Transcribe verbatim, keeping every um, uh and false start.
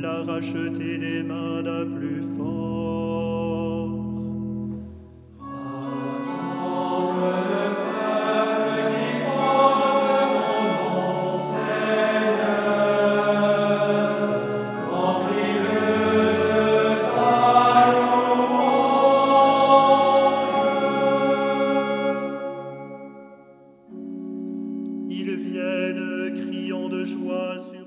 l'a racheté des mains d'un plus fort. Rassemble le peuple qui porte ton nom, Seigneur. Remplis-le de ta louange. Ils viennent criant de joie sur